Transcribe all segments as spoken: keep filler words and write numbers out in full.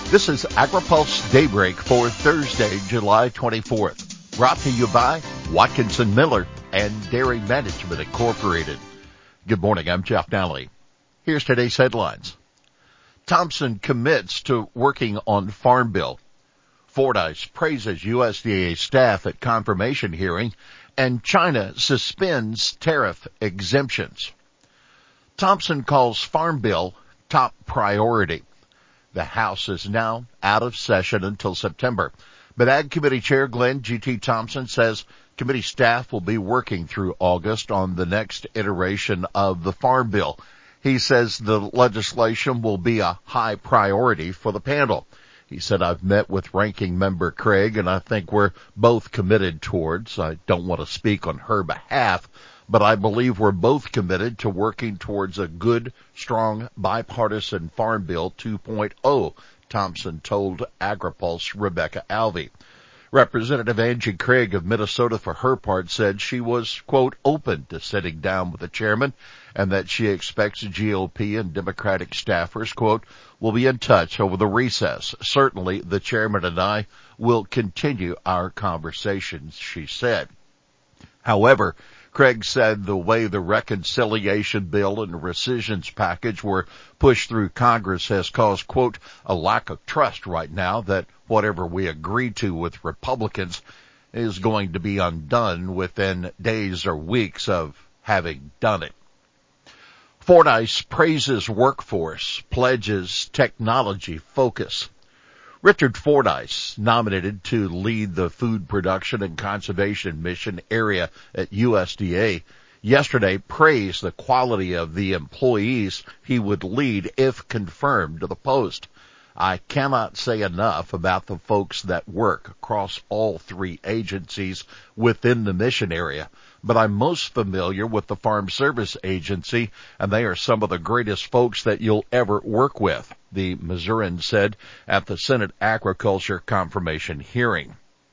This is AgriPulse Daybreak for Thursday, July twenty-fourth. Brought to you by Watkinson Miller and Dairy Management Incorporated. Good morning, I'm Jeff Nally. Here's today's headlines. Thompson commits to working on Farm Bill. Fordyce praises U S D A staff at confirmation hearing, and China suspends tariff exemptions. Thompson calls Farm Bill top priority. The House is now out of session until September, but Ag Committee Chair Glenn G T. Thompson says committee staff will be working through August on the next iteration of the Farm Bill. He says the legislation will be a high priority for the panel. He said, I've met with Ranking Member Craig, and I think we're both committed towards, I don't want to speak on her behalf, but I believe we're both committed to working towards a good, strong, bipartisan Farm Bill two point oh, Thompson told AgriPulse Rebecca Alvey. Representative Angie Craig of Minnesota, for her part, said she was, quote, open to sitting down with the chairman and that she expects G O P and Democratic staffers, quote, will be in touch over the recess. Certainly, the chairman and I will continue our conversations, she said. However, Craig said the way the reconciliation bill and the rescissions package were pushed through Congress has caused, quote, a lack of trust right now that whatever we agree to with Republicans is going to be undone within days or weeks of having done it. Fordyce praises workforce, pledges technology focus. Richard Fordyce, nominated to lead the Food Production and Conservation Mission area at U S D A, yesterday praised the quality of the employees he would lead if confirmed to the post. I cannot say enough about the folks that work across all three agencies within the mission area, but I'm most familiar with the Farm Service Agency, and they are some of the greatest folks that you'll ever work with, the Missourian said at the Senate Agriculture Confirmation hearing.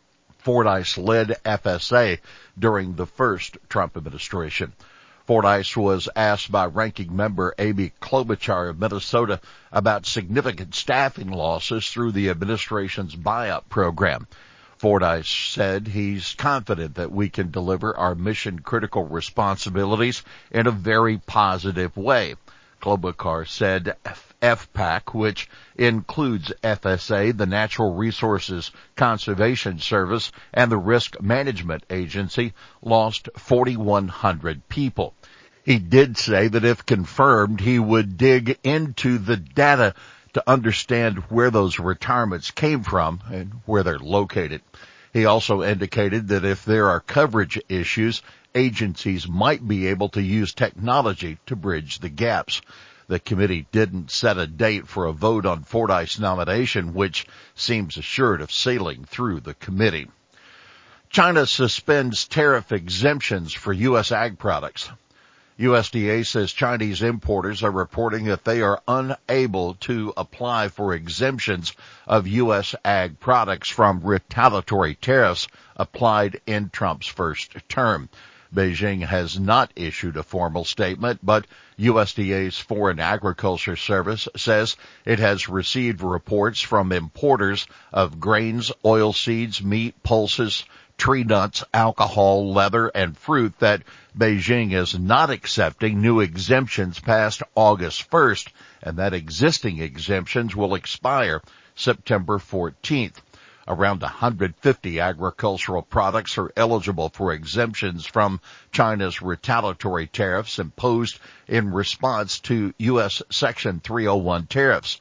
Fordyce led F S A during the first Trump administration. Fordyce was asked by Ranking Member Amy Klobuchar of Minnesota about significant staffing losses through the administration's buyout program. Fordyce said he's confident that we can deliver our mission-critical responsibilities in a very positive way. Klobuchar said F PAC, which includes F S A, the Natural Resources Conservation Service, and the Risk Management Agency, lost forty-one hundred people. He did say that if confirmed, he would dig into the data to understand where those retirements came from and where they're located. He also indicated that if there are coverage issues, agencies might be able to use technology to bridge the gaps. The committee didn't set a date for a vote on Fordyce's nomination, which seems assured of sailing through the committee. China suspends tariff exemptions for U S ag products. U S D A says Chinese importers are reporting that they are unable to apply for exemptions of U S ag products from retaliatory tariffs applied in Trump's first term. Beijing has not issued a formal statement, but U S D A's Foreign Agriculture Service says it has received reports from importers of grains, oilseeds, meat, pulses, tree nuts, alcohol, leather, and fruit that Beijing is not accepting new exemptions past August first, and that existing exemptions will expire September fourteenth. Around one hundred fifty agricultural products are eligible for exemptions from China's retaliatory tariffs imposed in response to U S Section three oh one tariffs.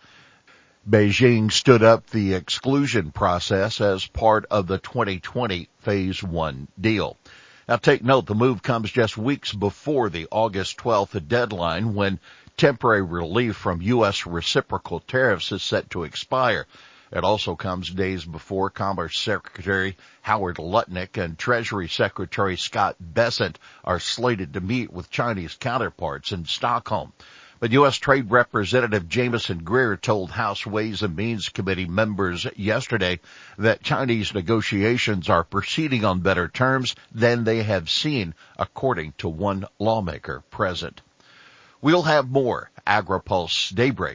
Beijing stood up the exclusion process as part of the twenty twenty Phase one deal. Now take note, the move comes just weeks before the August twelfth deadline when temporary relief from U S reciprocal tariffs is set to expire. It also comes days before Commerce Secretary Howard Lutnick and Treasury Secretary Scott Bessent are slated to meet with Chinese counterparts in Stockholm. But U S. Trade Representative Jamison Greer told House Ways and Means Committee members yesterday that Chinese negotiations are proceeding on better terms than they have seen, according to one lawmaker present. We'll have more AgriPulse Daybreak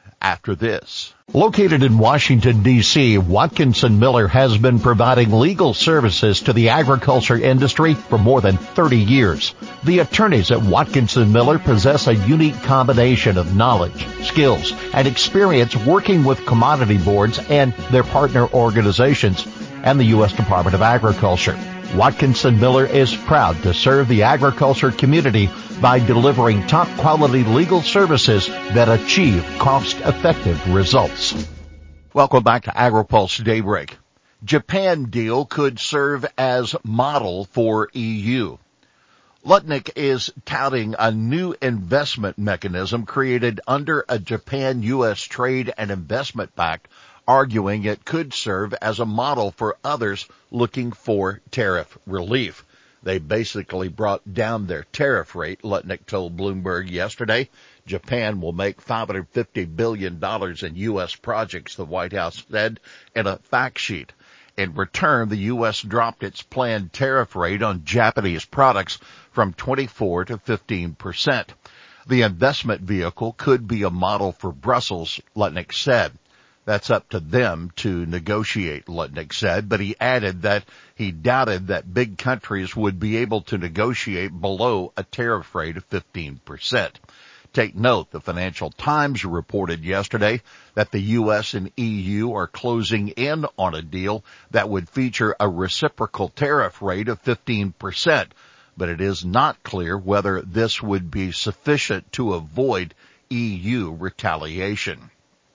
after this. Located in Washington, D C, Watkinson Miller has been providing legal services to the agriculture industry for more than thirty years. The attorneys at Watkinson Miller possess a unique combination of knowledge, skills, and experience working with commodity boards and their partner organizations and the U S Department of Agriculture. Watkinson Miller is proud to serve the agriculture community by delivering top-quality legal services that achieve cost-effective results. Welcome back to AgriPulse Daybreak. Japan deal could serve as model for E U. Lutnick is touting a new investment mechanism created under a Japan-U S Trade and Investment Pact, arguing it could serve as a model for others looking for tariff relief. They basically brought down their tariff rate, Lutnick told Bloomberg yesterday. Japan will make five hundred fifty billion dollars in U S projects, the White House said in a fact sheet. In return, the U S dropped its planned tariff rate on Japanese products from twenty-four to fifteen percent. The investment vehicle could be a model for Brussels, Lutnick said. That's up to them to negotiate, Lutnick said, but he added that he doubted that big countries would be able to negotiate below a tariff rate of fifteen percent. Take note, the Financial Times reported yesterday that the U S and E U are closing in on a deal that would feature a reciprocal tariff rate of fifteen percent, but it is not clear whether this would be sufficient to avoid E U retaliation.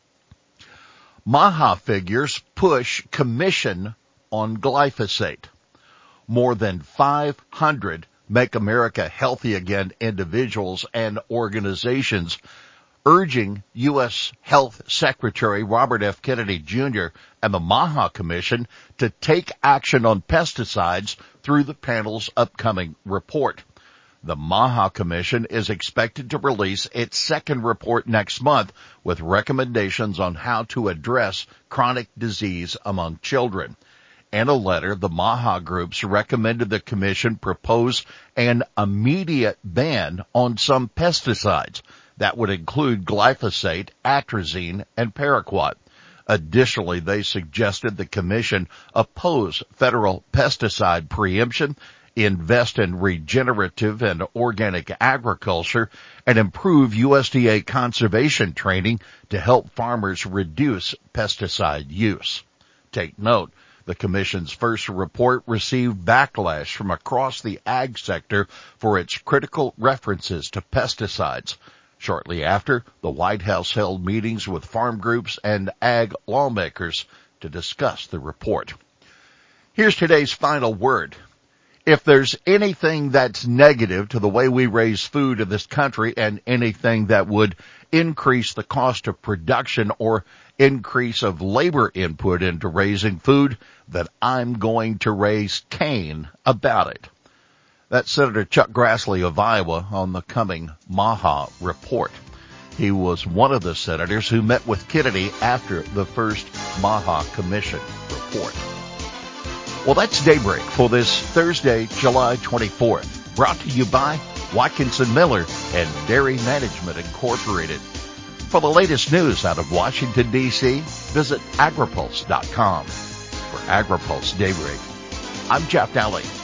MAHA figures push commission on glyphosate. More than five hundred Make America Healthy Again individuals and organizations urging U S Health Secretary Robert F. Kennedy Junior and the MAHA Commission to take action on pesticides through the panel's upcoming report. The MAHA Commission is expected to release its second report next month with recommendations on how to address chronic disease among children. In a letter, the MAHA groups recommended the Commission propose an immediate ban on some pesticides. That would include glyphosate, atrazine, and paraquat. Additionally, they suggested the Commission oppose federal pesticide preemption, invest in regenerative and organic agriculture, and improve U S D A conservation training to help farmers reduce pesticide use. Take note, the Commission's first report received backlash from across the ag sector for its critical references to pesticides. Shortly after, the White House held meetings with farm groups and ag lawmakers to discuss the report. Here's today's final word. If there's anything that's negative to the way we raise food in this country and anything that would increase the cost of production or increase of labor input into raising food, then I'm going to raise Cain about it. That's Senator Chuck Grassley of Iowa on the coming MAHA report. He was one of the senators who met with Kennedy after the first MAHA Commission report. Well, that's Daybreak for this Thursday, July twenty-fourth. Brought to you by Watkinson Miller and Dairy Management Incorporated. For the latest news out of Washington, D C, visit agripulse dot com. For AgriPulse Daybreak, I'm Jeff Daly.